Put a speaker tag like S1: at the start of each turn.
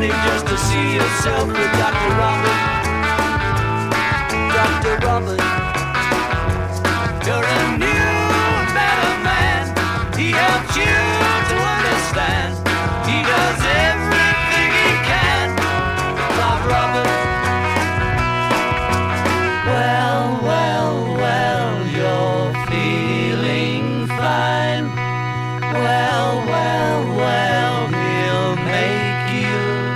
S1: waiting just to see yourself with Dr. Robin. Dr. Robin, you're